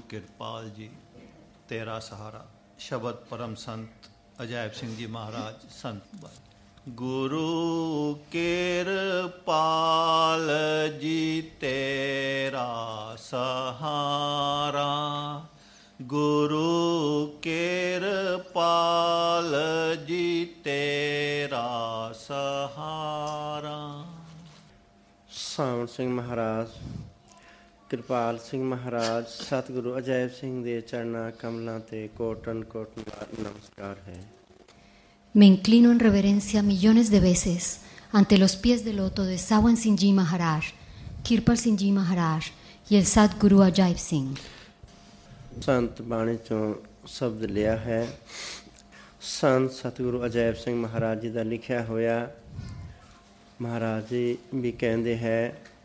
किरपाल जी तेरा सहारा। शब्द परम संत अजैब सिंह जी महाराज संत। गुरु किरपाल जी तेरा सहारा, गुरु किरपाल जी तेरा सहारा। सावन सिंह महाराज, किरपाल सिंह महाराज, सतगुरु अजैब सिंह दे चरणा कमलां ते कोटन कोटन नमस्कार है। Me inclino en reverencia millones de veces ante los pies del loto de Sawan Singh Ji Maharaj, Kirpal Singh Ji Maharaj y el Sadguru Ajaib Singh। संत बाणी चों शब्द लिया है। संत सतगुरु अजैब सिंह महाराज जी का लिखा होया। महाराज जी भी कहते हैं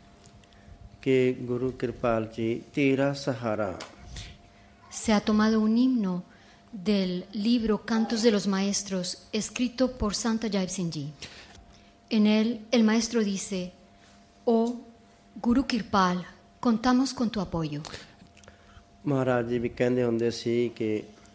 कि गुरु कृपाल जी तेरा सहारा। Se ha tomado un himno del libro Cantos de los Maestros, escrito por Sant Ajaib Singh Ji. En él, el maestro dice: Oh Guru Kirpal, contamos con tu apoyo। महाराज जी भी कहते होंदे सी कि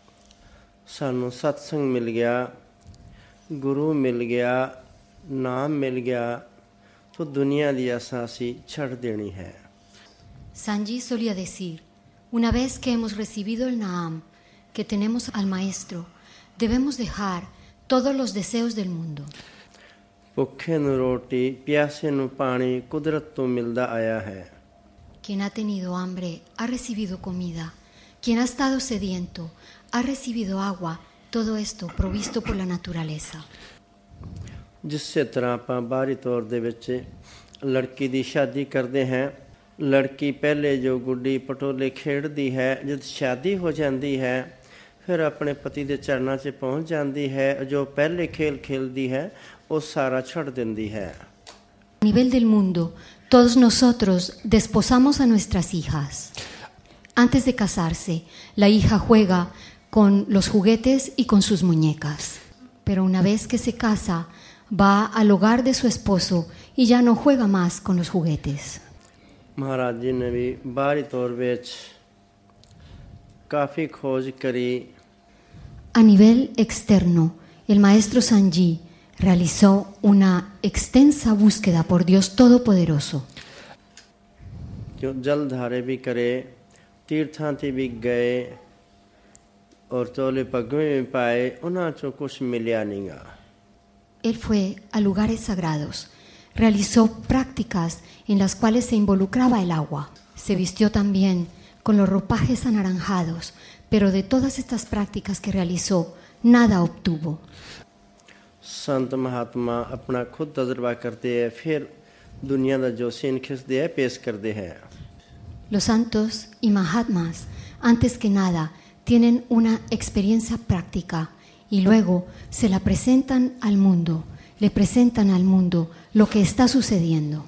सानू सत्संग मिल गया, गुरु मिल गया, नाम मिल गया तो दुनिया दी आसा असी छड़ देनी है। Sanji solía decir: una vez que hemos recibido el Naam, que tenemos al maestro, debemos dejar todos los deseos del mundo। भुखे नू रोटी, प्यासे नू पानी कुदरत तो मिलदा आया है। Quien ha tenido hambre ha recibido comida, quien ha estado sediento ha recibido agua, todo esto provisto por la naturaleza। जिस तरह ਆਪਾਂ ਬਾਹਰੀ ਤੌਰ ਦੇ ਵਿੱਚ ਲੜਕੀ ਦੀ ਸ਼ਾਦੀ ਕਰਦੇ ਹਾਂ, ਲੜਕੀ ਪਹਿਲੇ ਜੋ ਗੁੱਡੀ ਪਟੋਲੇ ਖੇਡਦੀ ਹੈ, ਜਦ ਸ਼ਾਦੀ ਹੋ ਜਾਂਦੀ ਹੈ ਫਿਰ ਆਪਣੇ ਪਤੀ ਦੇ ਚਰਨਾਂ 'ਚ ਪਹੁੰਚ ਜਾਂਦੀ ਹੈ, ਜੋ ਪਹਿਲੇ ਖੇਲ ਖੇਲਦੀ ਹੈ ਉਹ ਸਾਰਾ ਛੱਡ ਦਿੰਦੀ ਹੈ। A nivel del mundo, todos nosotros desposamos a nuestras hijas. Antes de casarse, la hija juega con los juguetes y con sus muñecas. Pero una vez que se casa, va al hogar de su esposo y ya no juega más con los juguetes। महाराज जी ने भी बाहरी तौर ਵਿੱਚ काफ़ी खोज करी। A nivel externo, el maestro Sanji realizó una extensa búsqueda por Dios Todopoderoso। जो जलधारे भी करे, तीर्थां ते भी गए और चोले पगवे भी पाए, उन्हां चों कुछ मिलिया नहींगा। Él fue a lugares sagrados, realizó prácticas en las cuales se involucraba el agua. Se vistió también con los ropajes anaranjados, pero de todas estas prácticas que realizó, nada obtuvo। संत महात्मा अपना खुद तजर्बा करते हैं, फिर दुनिया का जो सीन खिसते हैं पेश करते हैं। Los santos y mahatmas, antes que nada, tienen una experiencia práctica y luego se la presentan al mundo, le presentan al mundo lo que está sucediendo।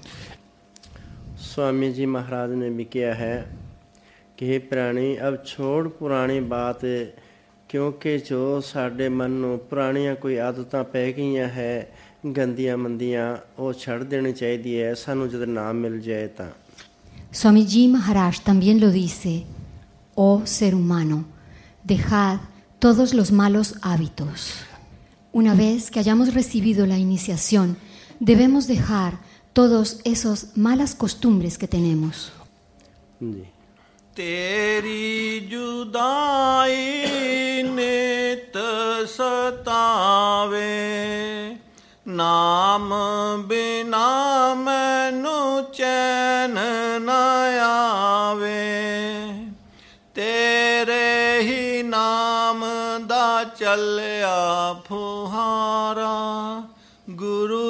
Swami जी महाराज ने भी किया है कि हे प्राणी, अब छोड़ पुरानी बात, क्योंकि जो साडे मन नूं पुरानियां कोई आदतां पै गईयां है गंदियां मंदियां, वो छड़ देनी चाहिदी है सानू जद नाम मिल जाए तां। Swami Ji Maharaj también lo dice: Oh ser humano, dejad todos los malos hábitos. Una vez que hayamos recibido la iniciación, debemos dejar todos esos malas costumbres que tenemos। जी तेरी जुदाई नित सतावे, नाम बिना मैनू चैन न आवे। तेरे ही नाम दा चलिया फुहारा, गुरु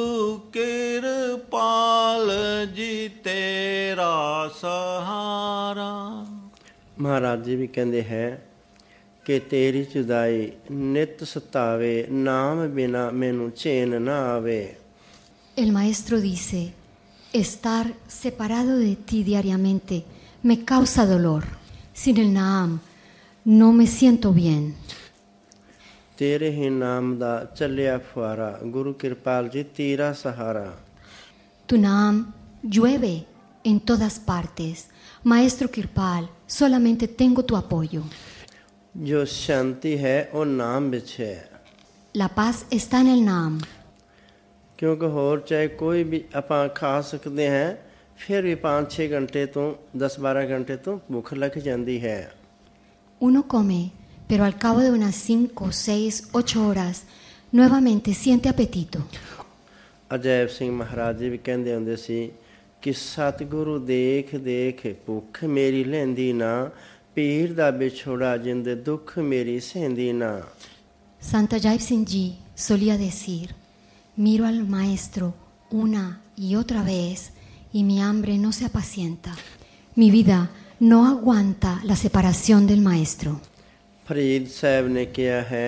किरपाल जी तेरा सहारा। महाराज जी भी कहते हैं कि तेरी जुदाई नित सतावे, नाम बिना मैनू चैन न आवे। El maestro dice: estar separado de ti diariamente me causa dolor. Sin el Naam no me siento bien। तेरे ही नाम दा चलिया फुहारा, गुरु कृपाल जी तेरा सहारा। Tu Naam llueve en todas partes. Maestro Kirpal, solamente tengo tu apoyo. जो शांति है वो नाम ਵਿੱਚ ਹੈ। La paz está en el Naam. ਕਿਉਂਕਿ ਹੋਰ ਚਾਹੇ ਕੋਈ ਵੀ ਆਪਾਂ ਖਾ ਸਕਦੇ ਹਾਂ, ਫਿਰ ਵੀ 5-6 ਘੰਟੇ ਤੋਂ 10-12 ਘੰਟੇ ਤੋਂ ਭੁੱਖ ਲੱਗ ਜਾਂਦੀ ਹੈ। Uno come, pero al cabo de unas 5, 6, 8 horas, nuevamente siente apetito. Ajaib ਸਿੰਘ ਮਹਾਰਾਜ ਜੀ ਵੀ ਕਹਿੰਦੇ ਹੁੰਦੇ ਸੀ ਕਿ ਸਤਿਗੁਰੂ ਦੇਖ ਦੇਖ ਭੁੱਖ ਮੇਰੀ ਲੈਂਦੀ ਨਾ, ਪੀਰ ਦਾ ਵਿਛੋੜਾ ਜਿੰਦ ਦੁੱਖ ਮੇਰੀ ਸਹਿੰਦੀ ਨਾ। Santa Jai Singh Ji solía decir, miro al maestro una y otra vez y mi hambre no se apacienta. Mi vida no aguanta la separación del maestro. Farid ਸਾਹਿਬ ਨੇ ਕਿਹਾ ਹੈ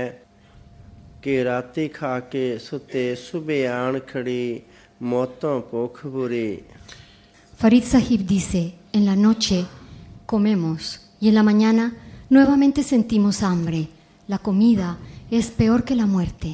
ਕਿ ਰਾਤੀ ਖਾ ਕੇ ਸੁੱਤੇ ਸੁਬਹ ਆਣ ਖੜੀ ਮੌਤੋਂ ਭੁੱਖ ਬੁਰੀ। Farid Sahib dice, en la noche comemos y en la mañana nuevamente sentimos hambre. La comida es peor que la muerte.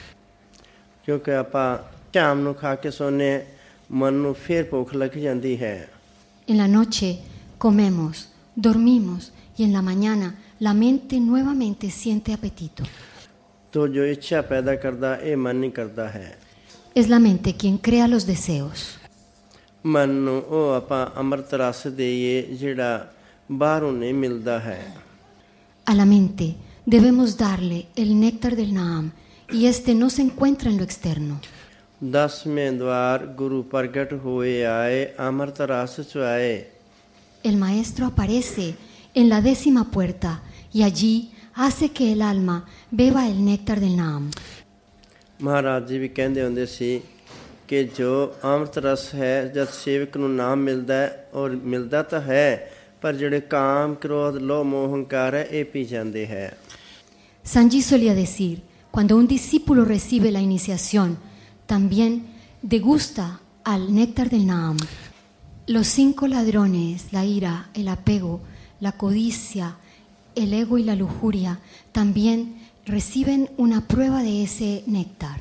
ਕਿਉਂਕਿ ਆਪਾਂ ਸ਼ਾਮ ਨੂੰ ਖਾ ਕੇ ਸੋਨੇ ਮਨ ਨੂੰ ਫਿਰ ਭੁੱਖ ਲੱਗ ਜਾਂਦੀ ਹੈ। En la noche comemos, dormimos y en la mañana la mente nuevamente siente apetito. ਤੋ ਜੋ ਇੱਛਾ ਪੈਦਾ ਕਰਦਾ ਇਹ ਮਨ ਨਹੀਂ ਕਰਦਾ ਹੈ। Es la mente quien crea los deseos. ਮਨ ਨੂੰ ਉਹ ਆਪਾਂ ਅੰਮ੍ਰਿਤ ਰਸ ਦੇਈਏ ਜਿਹੜਾ ਬਾਹਰੋਂ ਨਹੀਂ ਮਿਲਦਾ ਹੈ। A la mente debemos darle el néctar del Naam y este no se encuentra en lo externo. 10ਵੇਂ ਦਵਾਰ ਗੁਰੂ ਪ੍ਰਗਟ ਹੋਏ ਆਏ ਅੰਮ੍ਰਿਤ ਰਸ ਚੁਆਏ। El maestro aparece en la 10ª puerta y allí hace que el alma beba el néctar del Naam. Maharaj ਜੀ ਵੀ ਕਹਿੰਦੇ ਹੁੰਦੇ ਸੀ ਕਿ ਜੋ ਅੰਮ੍ਰਿਤ ਰਸ ਹੈ ਜਦ ਸੇਵਕ ਨੂੰ ਨਾਮ ਮਿਲਦਾ ਹੈ ਔਰ ਮਿਲਦਾ ਤਾਂ ਹੈ ਪਰ ਜਿਹੜੇ ਕਾਮ ਕ੍ਰੋਧ ਲੋਭ ਮੋਹ ਹੰਕਾਰ ਹੈ ਇਹ ਪੀ ਜਾਂਦੇ ਹੈ। Sanji solía decir, cuando un discípulo recibe la iniciación, también degusta al néctar del Naam. Los 5 ladrones, la ira, el apego, la codicia, el ego y la lujuria, también reciben una prueba de ese néctar.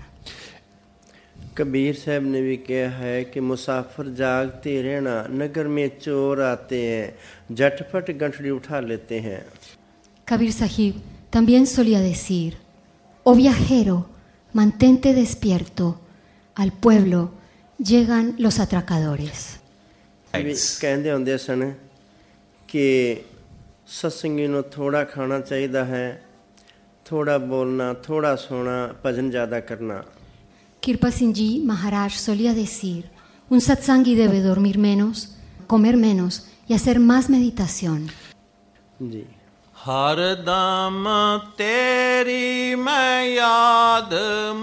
Kabir साहब ने भी कहा है कि मुसाफिर जागते रहना, नगर में चोर आते हैं, झटपट गंठड़ी उठा लेते हैं। Kabir Sahib también solía decir, oh viajero, mantente despierto, al pueblo llegan los atracadores. ਵੀ ਕਹਿੰਦੇ ਹੁੰਦੇ ਸਨ ਕਿ ਸਤਸੰਗੀ ਨੂੰ ਥੋੜਾ ਖਾਣਾ ਚਾਹੀਦਾ ਹੈ, ਥੋੜਾ ਬੋਲਣਾ, ਥੋੜਾ ਸੋਣਾ, ਭਜਨ ਜ਼ਿਆਦਾ ਕਰਨਾ। Kirpa Singh Ji Maharaj solía decir, un satsangi debe dormir menos, comer menos y hacer más meditación. ਜੀ ਹਰਦਮ ਤੇਰੀ ਮੈਂ ਯਾਦ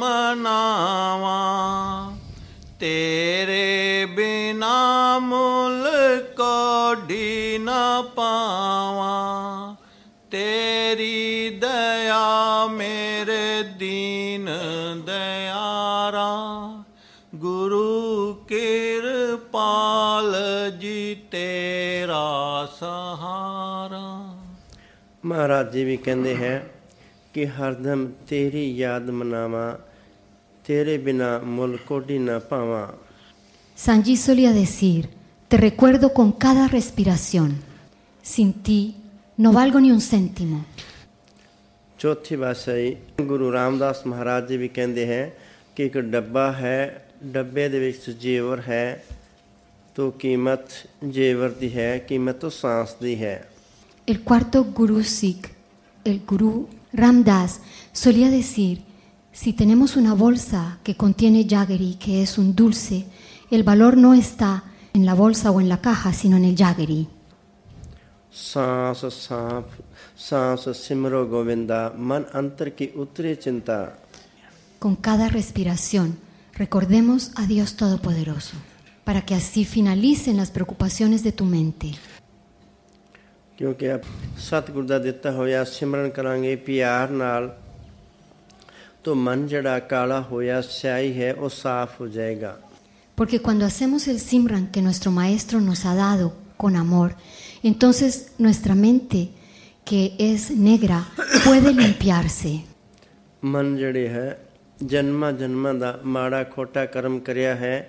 ਮਨਾਵਾਂ, ਤੇਰੇ ਬਿਨਾ ਮੁੱਲ ਕੋਡੀ ਨਾ ਪਾਵਾਂ, ਤੇਰੀ ਦਇਆ ਮੇਰੇ ਦੀਨ ਦਿਆਰਾ, ਗੁਰੂ ਕਿਰਪਾਲ ਜੀ ਤੇਰਾ ਸਹਾਰਾ। ਮਹਾਰਾਜ ਜੀ ਵੀ ਕਹਿੰਦੇ ਹੈ ਕਿ ਹਰਦਮ ਤੇਰੀ ਯਾਦ ਮਨਾਵਾਂ, ਤੇਰੇ ਬਿਨਾ ਮੁੱਲ ਕੋਡੀ ਨਾ ਪਾਵਾਂ। Sanji solía decir, te recuerdo con cada respiración. Sin ti no valgo ni un céntimo. ਚੌਥੀ ਪਾਤਸ਼ਾਹੀ ਗੁਰੂ ਰਾਮਦਾਸ ਮਹਾਰਾਜ ਜੀ ਵੀ ਕਹਿੰਦੇ ਹੈ ਕਿ ਇੱਕ ਡੱਬਾ ਹੈ, ਡੱਬੇ ਦੇ ਵਿੱਚ ਜੇਵਰ ਹੈ, ਤੋ ਕੀਮਤ ਜੇਵਰ ਦੀ ਹੈ, ਕੀਮਤ ਤੋ ਸਾਂਸ ਦੀ ਹੈ। El cuarto Guru Sikh, el Guru Ramdas, solía decir, si tenemos una bolsa que contiene jaggery, que es un dulce, el valor no está en la bolsa o en la caja, sino en el jaggery. सांस सांप सांस सिमरो गोविंदा, मन अंतर की उतरे चिंता। Con cada respiración, recordemos a Dios Todopoderoso, para que así finalicen las preocupaciones de tu mente. ਕਿਉਂਕਿ ਸਤਿਗੁਰ ਦਾ ਦਿੱਤਾ ਹੋਇਆ ਸਿਮਰਨ ਕਰਾਂਗੇ ਪਿਆਰ ਨਾਲ तो मन जड़ा काला होया स्याही है वो साफ हो जाएगा। Porque cuando hacemos el simran que nuestro maestro nos ha dado con amor, entonces nuestra mente que es negra puede limpiarse. मन जड़े है जन्मा जन्मा दा माड़ा खोटा कर्म करया है,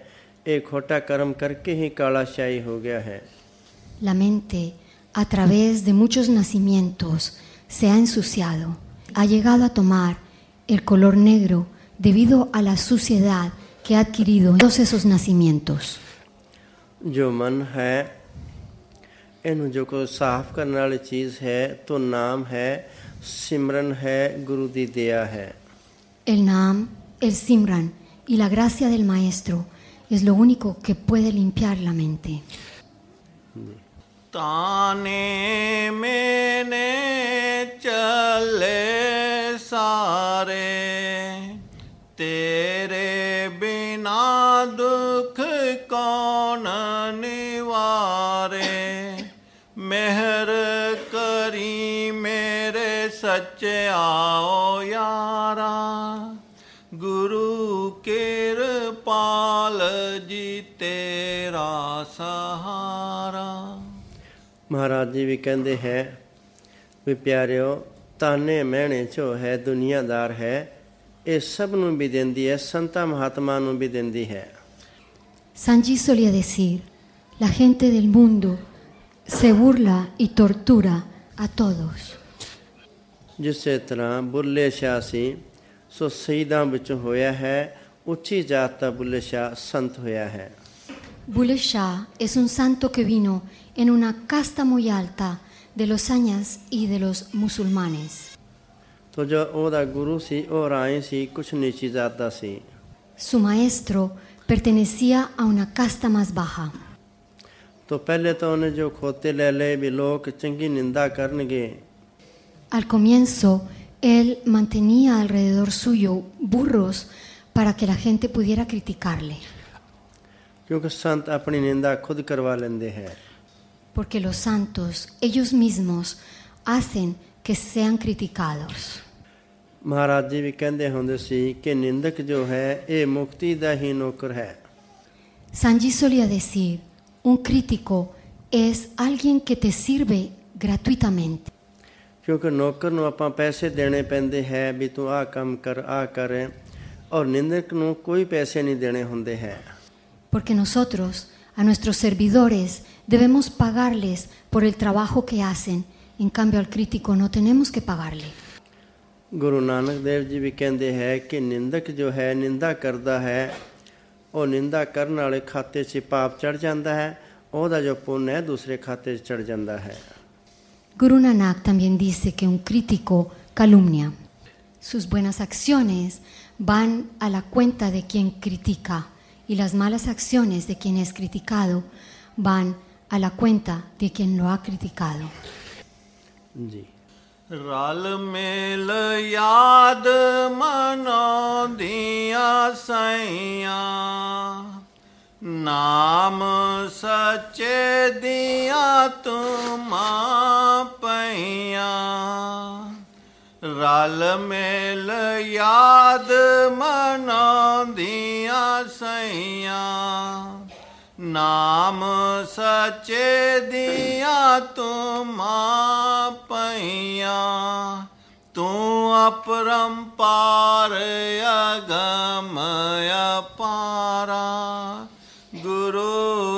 ਇਹ ਖੋਟਾ ਕਰਮ ਕਰਕੇ ਹੀ ਕਾਲਾ ਸ਼ਾਹੀ ਹੋ ਗਿਆ ਹੈ। La mente, a través de muchos nacimientos, se ha ensuciado. Ha llegado a tomar el color negro debido a la suciedad que ha adquirido en todos esos nacimientos. ਜੋ ਮਨ ਹੈ ਇਹਨੂੰ ਜੋ ਕੋਈ ਸਾਫ਼ ਕਰਨ ਵਾਲੀ ਚੀਜ਼ ਹੈ ਤੋ ਨਾਮ ਹੈ, ਸਿਮਰਨ ਹੈ, ਗੁਰੂ ਦੀ ਦਇਆ ਹੈ। El Naam, el Simran y la gracia del Maestro es lo único que puede limpiar la mente. ताने मैंने चले सारे, तेरे बिना दुख कौन निवारे। मेहर करी मेरे सच्चे आओ यारा, गुरु किरपाल जी तेरा सहारा। ਮਹਾਰਾਜ ਜੀ ਵੀ ਕਹਿੰਦੇ ਹੈ ਵੀ ਪਿਆਰਿਓ, ਤਾਨੇ ਮਹਿਣੇ ਜੋ ਹੈ ਦੁਨੀਆਦਾਰ ਹੈ, ਇਹ ਸਭ ਨੂੰ ਵੀ ਦਿੰਦੀ ਹੈ, ਸੰਤਾਂ ਮਹਾਤਮਾ ਨੂੰ ਵੀ ਦਿੰਦੀ ਹੈ। Sanji solía decir, la gente del mundo se burla y tortura a todos. ਜਿਸੇ ਤਰ੍ਹਾਂ ਬੁੱਲੇ ਸ਼ਾਹ ਸੀ ਸੋ ਸ਼ਹੀਦਾਂ ਵਿੱਚੋਂ ਹੋਇਆ ਹੈ, ਉੱਚੀ ਜਾਤ ਦਾ ਬੁੱਲੇ ਸ਼ਾਹ ਸੰਤ ਹੋਇਆ ਹੈ। Bulleh Shah es un santo que vino en una casta muy alta de los sanyas y de los musulmanes. ਤੋ ਜੋ ਉਹਦਾ ਗੁਰੂ ਸੀ ਉਹ ਰਾਏ ਸੀ, ਕੁਛ ਨੀਚੀ ਜਾਤ ਦਾ ਸੀ। Su maestro pertenecía a una casta más baja. ਤੋ ਪਹਿਲੇ ਤਾਂ ਉਹਨੇ ਜੋ ਖੋਤੇ ਲੈ ਲਏ ਵੀ ਲੋਕ ਚੰਗੀ ਨਿੰਦਾ ਕਰਨਗੇ। Al comienzo, él mantenía alrededor suyo burros para que la gente pudiera criticarle. ਕਿਉਂਕਿ ਸੰਤ ਆਪਣੀ ਨਿੰਦਾ ਖੁਦ ਕਰਵਾ ਲੈਂਦੇ ਹੈ। Porque los santos, ellos mismos, hacen que sean criticados. Maharaj ਜੀ ਵੀ ਕਹਿੰਦੇ ਹੁੰਦੇ ਸੀ ਕਿ ਨਿੰਦਕ ਜੋ ਹੈ ਇਹ ਮੁਕਤੀ ਦਾ ਹੀ ਨੌਕਰ ਹੈ। Sanji solía decir, un crítico es alguien que te sirve gratuitamente. ਕਿਉਂਕਿ ਨੌਕਰ ਨੂੰ ਆਪਾਂ ਪੈਸੇ ਦੇਣੇ ਪੈਂਦੇ ਹੈ ਵੀ ਤੂੰ ਆਹ ਕੰਮ ਕਰ, ਆਹ ਕਰ, ਔਰ ਨਿੰਦਕ ਨੂੰ ਕੋਈ ਪੈਸੇ ਨਹੀਂ ਦੇਣੇ ਹੁੰਦੇ ਹੈ। Porque nosotros, a nuestros servidores, debemos pagarles por el trabajo que hacen. En cambio, al crítico no tenemos que pagarle. Guru ਨਾਨਕ ਦੇਵ ਜੀ ਵੀ ਕਹਿੰਦੇ ਹੈ ਕਿ ਨਿੰਦਕ ਜੋ ਹੈ ਨਿੰਦਾ ਕਰਦਾ ਹੈ, ਉਹ ਨਿੰਦਾ ਕਰਨ ਵਾਲੇ ਖਾਤੇ 'ਚ ਪਾਪ ਚੜ੍ਹ ਜਾਂਦਾ ਹੈ, ਉਹਦਾ ਜੋ ਪੁੰਨ ਹੈ ਦੂਸਰੇ ਖਾਤੇ 'ਚ ਚੜ੍ਹ ਜਾਂਦਾ ਹੈ। Guru Nanak también dice que un crítico calumnia. Sus buenas acciones van a la cuenta de quien critica y las malas acciones de quien es criticado van a la cuenta de quien lo ha criticado. ਜੀ रल मेल याद मनाउंदियां सैयां, नाम सच्चे दियां तुमां पईयां। रल मेल याद मनाउंदियां सैयां, नाम सच्चे दियां तुमां पईयां। तू अपरंपार अगम अपारा, गुरु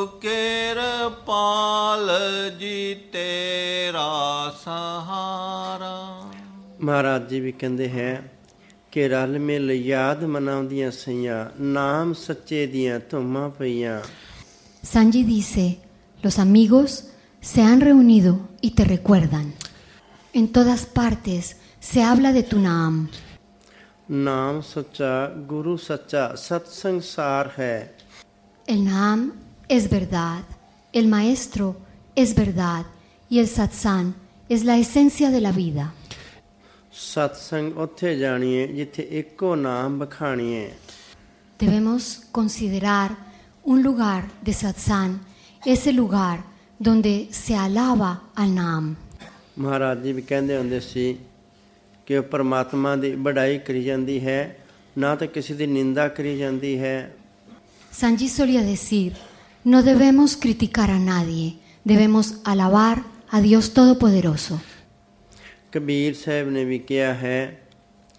किरपाल जी तेरा सहारा। ਮਹਾਰਾਜ ਜੀ ਵੀ ਕਹਿੰਦੇ ਹੈ ਕਿ ਰਲ ਮਿਲ ਯਾਦ ਮਨਾਉਂਦੀਆਂ ਸਈਆਂ, ਨਾਮ ਸੱਚੇ ਦੀਆਂ ਧੁੰਮਾਂ ਪਈਆਂ। Sanji dice, los amigos se han reunido y te recuerdan. En todas partes se habla de tu Naam. ਨਾਮ ਸੱਚਾ, ਗੁਰੂ ਸੱਚਾ, ਸਤਸੰਗ ਸਾਰ ਹੈ। El Naam es verdad, el Maestro es verdad y el Satsang es la esencia de la vida. ਸਤਸੰਗ ਉੱਥੇ ਜਾਣੀਏ ਜਿੱਥੇ ਇੱਕੋ ਨਾਮ ਬਖਾਣੀਏ। Debemos considerar un lugar de Satsang, ese lugar donde se alaba al Naam. Maharaj ਜੀ ਵੀ ਕਹਿੰਦੇ ਹੁੰਦੇ ਸੀ ਕਿ ਉਹ ਪਰਮਾਤਮਾ ਦੀ ਵਡਾਈ ਕਰੀ ਜਾਂਦੀ ਹੈ, ਨਾ ਤਾਂ ਕਿਸੇ ਦੀ ਨਿੰਦਾ ਕਰੀ ਜਾਂਦੀ ਹੈ। Sanji solía decir, no debemos criticar a nadie, debemos alabar a Dios Todopoderoso. Kabir ਸਾਹਿਬ ਨੇ ਵੀ ਕਿਹਾ ਹੈ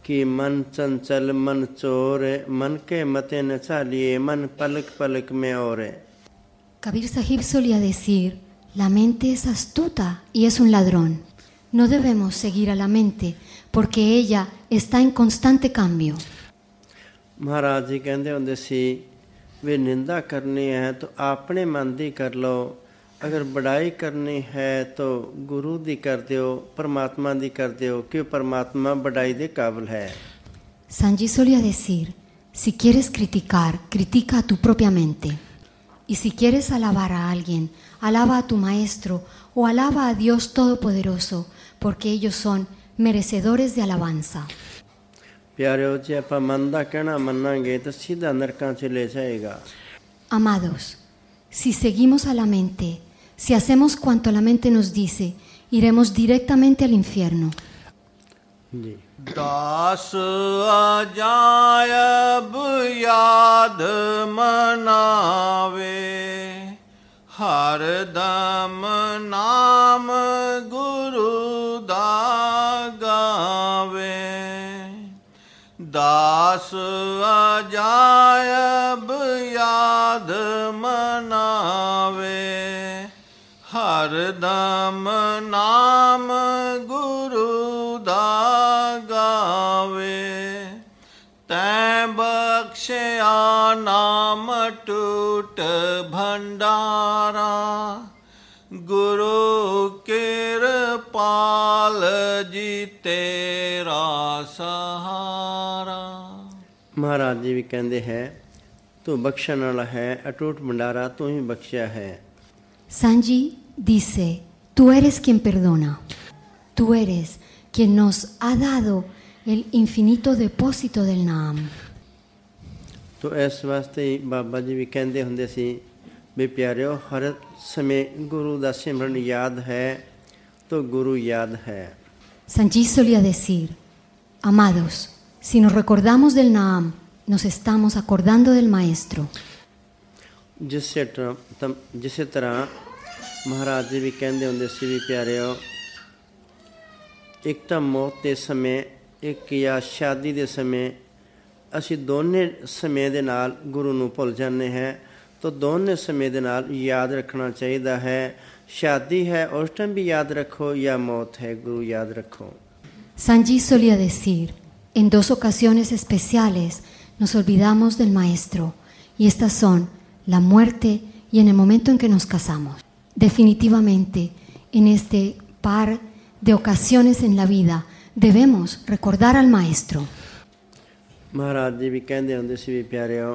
कि मन चंचल मन चोर, मन के मते न चालिए, मन पलक पलक में और. Kabir Sahib solía decir, la mente es astuta y es un ladrón. No debemos seguir a la mente porque ella está en constante cambio. महाराज जी कहते होंदे सी वे निंदा करनी है तो अपने मन दी कर लो, अगर बड़ाई करनी है तो गुरु दी कर दियो, परमात्मा दी कर दियो, क्यों परमात्मा बड़ाई दे काबिल है. Sanji solía decir, si quieres criticar, critica a tu propia mente. Y si quieres alabar a alguien, alaba a tu maestro o alaba a Dios Todopoderoso, porque ellos son merecedores de alabanza. प्यारे जी आप मन दा कहना मन्नांगे तो सीधा नरकां च ले जाएगा. Amados, si seguimos a la mente, si hacemos cuanto la mente nos dice, iremos directamente al infierno. जी. दास अजायब याद मनावे, हर दम नाम गुरु दा गावे. दास अजायब याद मनावे, हर दम नाम गुरु दा गावे. तैं बख्शिया नाम टूट भंडारा, गुरु कृपाल जी तेरा सहारा. महाराज जी भी कहते हैं तू बख्शण वाला है, अटूट भंडारा तू ही बख्शिया है. Sanji dice, tú eres quien perdona, tú eres quien nos ha dado el infinito depósito del Naam. तो इस वास्ते ही बाबा जी भी कहते होंदे सी भी प्यारियो हर समय गुरु दा सिमरन याद है तो गुरु याद है. Sanji solía decir, amados, si nos recordamos del Naam, nos estamos acordando del Maestro. जिस तरह महाराज जी भी कहते होंदे सी भी प्यारियो एक तो मौत के समय एक या शादी के समय ਅਸੀਂ ਦੋਨੇ ਸਮੇਂ ਦੇ ਨਾਲ ਗੁਰੂ ਨੂੰ ਭੁੱਲ ਜਾਂਦੇ ਹਾਂ तो दोनों समय ਦੇ ਨਾਲ याद रखना चाहिए है. शादी है उस टाइम भी याद रखो या मौत है गुरु याद रखो. Sanji solía decir, en dos ocasiones especiales nos olvidamos del Maestro, y estas son la muerte y en el momento en que nos casamos. Definitivamente, en este par de ocasiones en la vida debemos recordar al Maestro. महाराज जी भी कहते होंदे सी भी प्यारियो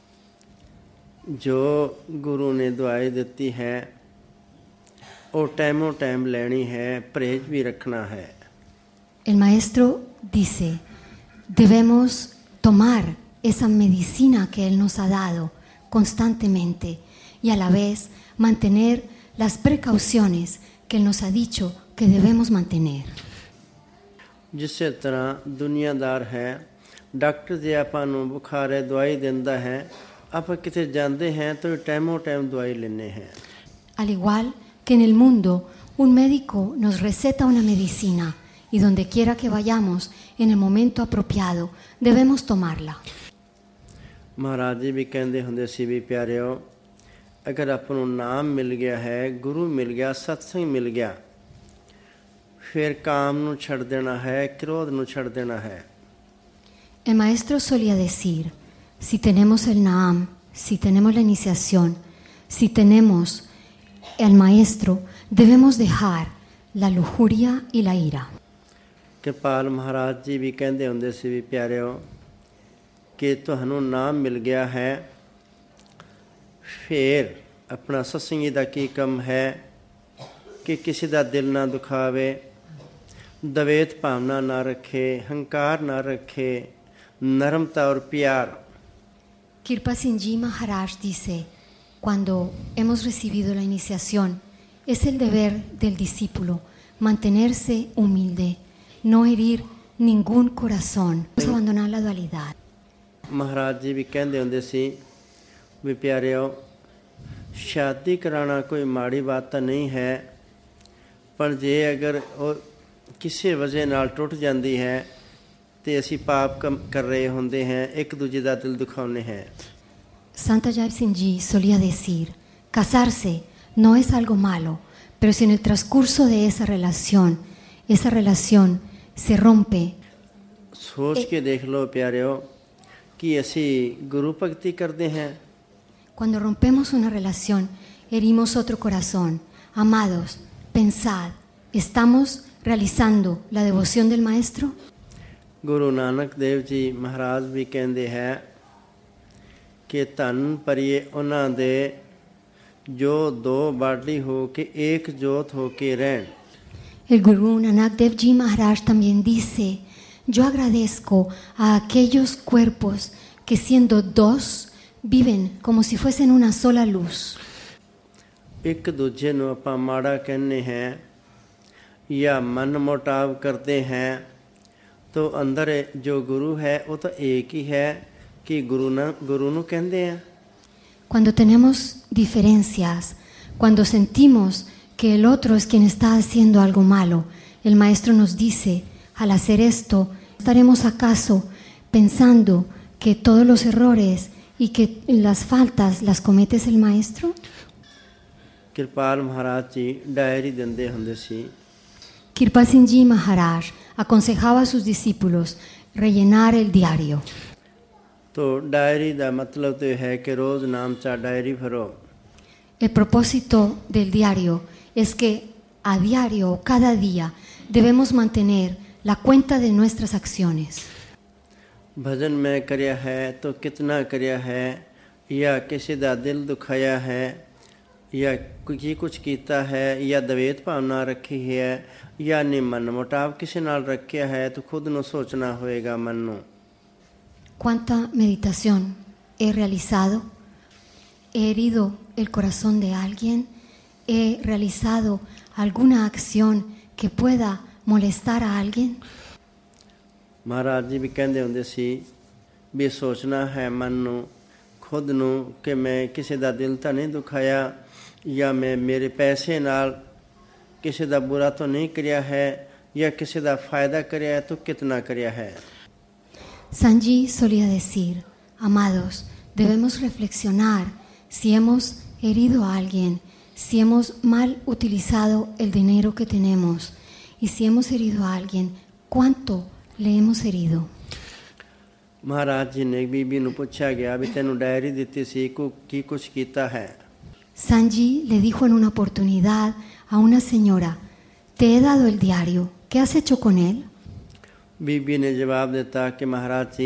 जो गुरु ने दुआई देती है वो टाइमों टाइम लेनी है, परहेज भी रखना है. El Maestro dice, debemos tomar esa medicina que Él nos ha dado constantemente y a la vez mantener las precauciones que Él nos ha dicho que debemos mantener. जिस तरह दुनियादार है डॉक्टर जे ਆਪਾਂ ਨੂੰ बुखार है दवाई ਦਿੰਦਾ है, ਆਪਾਂ ਕਿਤੇ ਜਾਂਦੇ हैं तो टाइमों टाइम दवाई लेने हैं. Al igual que en el mundo un médico nos receta una medicina y donde quiera que vayamos en el momento apropiado debemos tomarla. महाराज जी भी कहते ਹੁੰਦੇ ਸੀ भी प्यारियो अगर ਆਪਾਂ ਨੂੰ नाम मिल गया है, गुरु मिल गया, सत्संग मिल गया, फिर काम ਨੂੰ ਛੱਡ ਦੇਣਾ है, क्रोध ਨੂੰ ਛੱਡ ਦੇਣਾ है. El Maestro solía decir, si tenemos el Naam, si tenemos la iniciación, si tenemos el Maestro, debemos dejar la lujuria y la ira. कृपाल महाराज जी भी कहते ਹੁੰਦੇ ਸੀ भी प्यारियो कि ਤੁਹਾਨੂੰ नाम मिल गया है, फिर अपना सत्संगी दा की कम है कि किसी दा दिल ना दुखावे, दवेत भावना ना रखे, हंकार ना रखे, नरमता और प्यार. Kirpa Singh Maharaj dice, cuando hemos recibido la iniciación, es el deber del discípulo mantenerse humilde, no herir ningún corazón, no abandonar la dualidad. महाराज जी भी कहते ਹੁੰਦੇ ਸੀ भी प्यारियो शादी कराना कोई माड़ी बात तो नहीं है, पर जे अगर वो किसी वजह नाल टुट जाती है ਤੇ ਅਸੀਂ ਪਾਪ ਕਰ ਰਹੇ ਹੁੰਦੇ ਹਾਂ, ਇੱਕ ਦੂਜੇ ਦਾ ਦਿਲ ਦੁਖਾਉਂਦੇ ਹਾਂ। Santa Yab Singh Ji solía decir, casarse no es algo malo, pero si en el transcurso de esa relación se rompe, ਸੋਚ ਕੇ ਦੇਖ ਲਓ ਪਿਆਰਿਓ ਕਿ ਅਸੀਂ ਗੁਰੂ ਭਗਤੀ ਕਰਦੇ ਹਾਂ। cuando rompemos una relación, herimos otro corazón. Amados, pensad, ¿estamos realizando la devoción del Maestro? Guru ਨਾਨਕ ਦੇਵ ਜੀ ਮਹਾਰਾਜ ਵੀ ਕਹਿੰਦੇ ਹੈ ਕਿ ਧੰਨ ਭਰੀਏ ਉਹਨਾਂ ਦੇ ਜੋ ਦੋ ਬਾਡੀ ਹੋ ਕੇ ਇੱਕ ਜੋਤ ਹੋ ਕੇ ਰਹਿਣ। El Gurú Nanak Dev Ji Maharaj también dice, yo agradezco a aquellos cuerpos que siendo dos viven como si fuesen una sola luz. ਇੱਕ ਦੂਜੇ ਨੂੰ ਆਪਾਂ ਮਾੜਾ ਕਹਿੰਦੇ ਹਾਂ ਜਾਂ ਮਨ ਮੁਟਾਵ ਕਰਦੇ ਹਾਂ तो अंदर जो गुरु है वो तो एक ही है कि गुरु नु कहते हैं। Cuando tenemos diferencias, cuando sentimos que el otro es quien está haciendo algo malo, el Maestro nos dice, al hacer esto, ¿estaremos acaso pensando que todos los errores y que las faltas las cometes el Maestro? Kirpal Maharaj ji diary देंदे हुंदे सी। Kirpal Singh Ji Maharaj aconsejaba a sus discípulos rellenar el diario. तो diary का मतलब तो है कि रोज नाम चा डायरी भरो। El propósito del diario es que a diario o cada día debemos mantener la cuenta de nuestras acciones. भजन में करया है तो कितना करया है, या किसी दा दिल दुखाया है, या कुछ कीता है, या दवेत भावना रखी है, या ने मन मुटाव किसी नाल रखिया है, तो खुद नु सोचना होएगा मन नु। ¿Cuánta meditación he realizado? ¿He herido el corazón de alguien? ¿He realizado alguna acción que pueda molestar a alguien? महाराज जी भी कहते होंगे सी भी सोचना है मन नु खुद नु कि मैं किसी दा दिल तो नहीं दुखाया, या मैं मेरे पैसे नाल किसी दा बुरा तो नहीं करिया है, या किसी दा फायदा करिया है तो कितना करिया है। Sanji solía decir, amados, debemos reflexionar si hemos herido a alguien, si hemos mal utilizado el dinero que tenemos, y si hemos herido a alguien, ¿cuánto le hemos herido? महाराज जी ने बीबी नु पूछा गया भी तेनु डायरी दी सी की कुछ कीता है। Sanji le dijo en una oportunidad a una señora, te he dado el diario, ¿qué has hecho con él? बीबी ने जवाब देता कि महाराज जी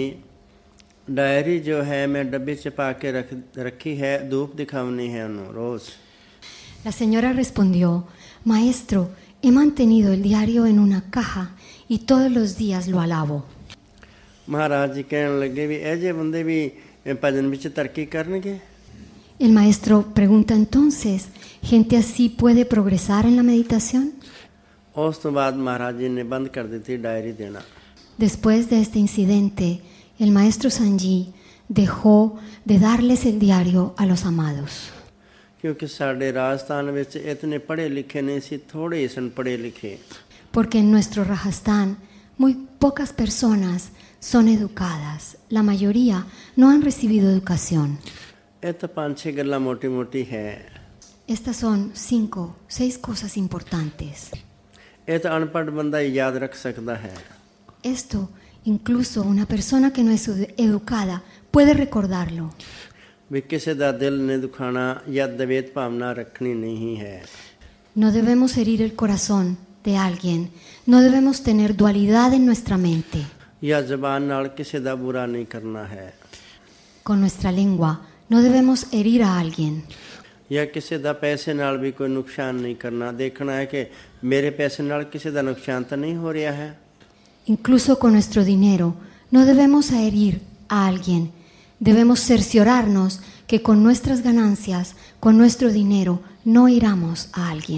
डायरी जो है मैं डब्बे च पा के रखी है, धूप दिखावनी है उन्होंने रोज। La señora respondió, maestro, he mantenido el diario en una caja y todos los días lo alabo. महाराज जी कहने लगे भी ऐसे बंदे भी भजन विच तरक्की करनगे। El maestro pregunta entonces, ¿gente así puede progresar en la meditación? उस तो बाद महाराज जी ने बंद कर दी थी डायरी देना। Después de este incidente, el maestro Sanji dejó de darles el diario a los amados. क्योंकि साडे राजस्थान विच इतने पढ़े लिखे नहीं सी, थोड़े ही सन पढ़े लिखे। Porque en nuestro Rajasthan muy pocas personas son educadas. La mayoría no han recibido educación. ये तो 5-6 गल्लां मोटी मोटी है। Estas son 5, 6 cosas importantes. ये तो अनपढ़ बंदा याद रख सकता है। Esto, incluso una persona que no es educada puede recordarlo. भी किसी दा दिल ने दुखाना या दवेत भावना रखनी नहीं है। No debemos herir el corazón de alguien. No debemos tener dualidad en nuestra mente. या ज़बान नाल किसी दा बुरा नहीं करना है। Con nuestra lengua no debemos herir a alguien. या किसी दा पैसे नाल भी कोई नुकसान नहीं करना, देखना है कि मेरे पैसे नाल किसी दा नुकसान तो नहीं हो रहा है। Incluso con nuestro dinero no debemos herir a alguien. Debemos cerciorarnos que con nuestras ganancias, con nuestro dinero, no hiramos a alguien.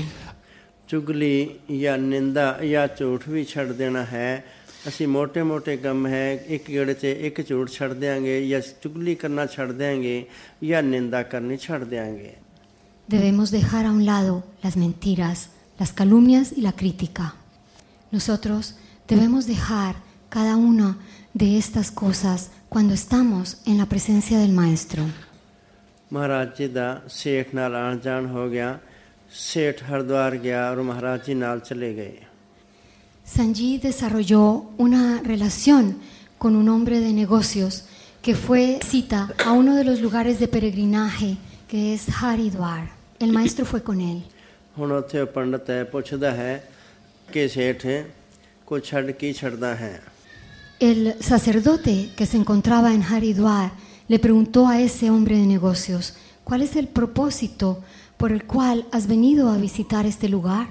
चुगली या निंदा या झूठ भी छड़ देना है। असी मोटे मोटे गम है, एक गेड़े से एक झूठ छड़ देंगे, या चुगली करना छड़ देंगे, या निंदा करनी छड़ देंगे। Debemos dejar a un lado las mentiras, las calumnias y la crítica. Nosotros debemos dejar cada una de estas cosas cuando estamos en la presencia del Maestro. महाराज जी दा सेठ नाल आन जान हो गया। सेठ हरिद्वार गया और महाराज जी नाल चले गए। Sanji desarrolló una relación con un hombre de negocios que fue cita a uno de los lugares de peregrinaje que es Haridwar. El maestro fue con él. ਹੁਣ ਉੱਥੇ ਪੰਡਤ ਹੈ ਪੁੱਛਦਾ ਹੈ ਕਿ ਸੇਠ ਕੋ ਛੱਡ ਕੀ ਛੱਡਦਾ ਹੈ। El sacerdote que se encontraba en Haridwar le preguntó a ese hombre de negocios, ¿cuál es el propósito por el cual has venido a visitar este lugar?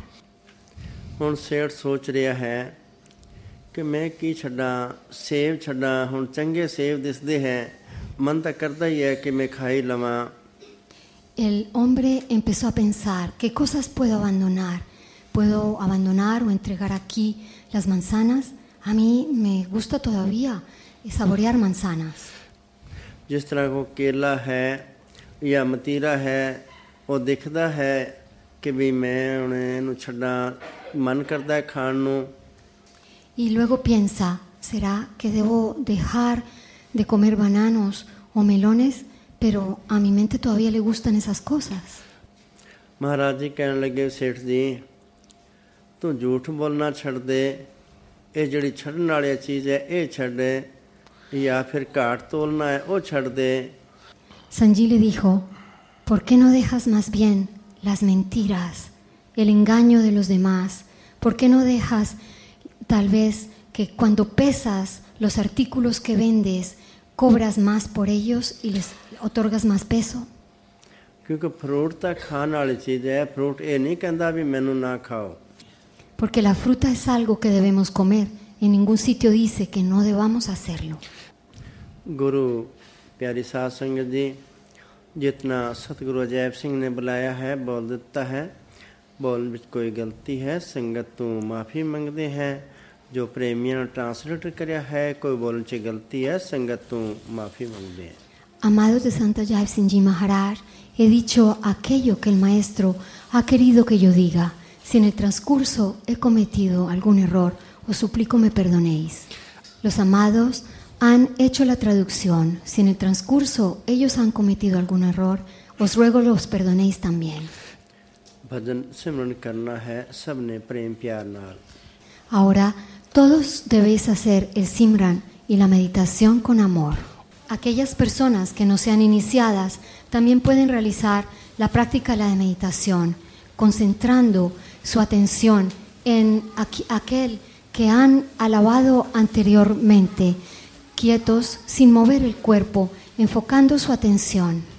ਹੁਣ ਸੇਠ ਸੋਚ ਰਿਹਾ ਹੈ ਕਿ ਮੈਂ ਕੀ ਛੱਡਾਂ, ਸੇਬ ਛੱਡਾਂ। ਹੁਣ ਚੰਗੇ ਸੇਬ ਦਿਸਦੇ ਹੈ, ਮਨ ਤਾਂ ਕਰਦਾ ਹੀ ਹੈ ਕਿ ਮੈਂ ਖਾਈ ਲਵਾਂ। El hombre empezó a pensar, ¿qué cosas puedo abandonar? ¿Puedo abandonar o entregar aquí las manzanas? A mí me gusta todavía saborear manzanas. ਜਿਸ ਤਰ੍ਹਾਂ ਕੋ ਕੇਲਾ ਹੈ ਜਾਂ ਮਤੀਰਾ ਹੈ, ਉਹ ਦਿਖਦਾ ਹੈ ਕਿ ਵੀ ਮੈਂ ਹੁਣ ਇਹਨੂੰ ਛੱਡਾਂ, ਮਨ ਕਰਦਾ ਹੈ ਖਾਣ ਨੂੰ। Y luego piensa, ¿será que debo dejar de comer bananos o melones? Pero a mi mente todavía le gustan esas cosas. Maharaj ਜੀ ਕਹਿਣ ਲੱਗੇ, ਸੇਠ ਜੀ ਤੂੰ ਝੂਠ ਬੋਲਣਾ ਛੱਡ ਦੇ, ਇਹ ਜਿਹੜੀ ਛੱਡਣ ਵਾਲੀ ਚੀਜ਼ ਹੈ ਇਹ ਛੱਡ, ਜਾਂ ਫਿਰ ਘਾਟ ਤੋਲਣਾ ਹੈ ਉਹ ਛੱਡ ਦੇ। Sanji le dijo, ¿por qué no dejas más bien las mentiras, el engaño de los demás? ¿Por qué no dejas tal vez que cuando pesas los artículos que vendes, cobras más por ellos y les otorgas más peso? ਕਿਉਂਕਿ fruit ਤਾਂ ਖਾਣ ਵਾਲੀ ਚੀਜ਼ ਹੈ, ਫਰੂਟ ਇਹ ਨਹੀਂ ਕਹਿੰਦਾ ਵੀ ਮੈਨੂੰ ਨਾ ਖਾਓ। Porque la fruta es algo que debemos comer. En ningún sitio dice que no debamos hacerlo. ਗੁਰੂ ਪਿਆਰੀ ਸਾਧ ਸੰਗਤ ਜੀ, जितना सतगुरु अजैब सिंह ने बुलाया है बोल ਦਿੱਤਾ है। बोल ਵਿੱਚ कोई गलती है संगत तू माफ़ी मंगते हैं। जो प्रेमियों ने ट्रांसलेट कराया है कोई बोलने से गलती है संगत तू माफ़ी मंगते हैं। Amados de Santo Ajahn Singji Maharaj, he dicho aquello que el maestro ha querido que yo diga. Si en el transcurso he cometido algún error, os suplico me perdonéis. Los amados han hecho la traducción. Si en el transcurso ellos han cometido algún error, os ruego los perdonéis también. भजन सिमरन करना है सबने प्रेम प्यार नाल। Ahora todos debéis hacer el Simran y la meditación con amor. Aquellas personas que no sean iniciadas también pueden realizar la práctica de la meditación, concentrando su atención en aquel que han alabado anteriormente, quietos, sin mover el cuerpo, enfocando su atención.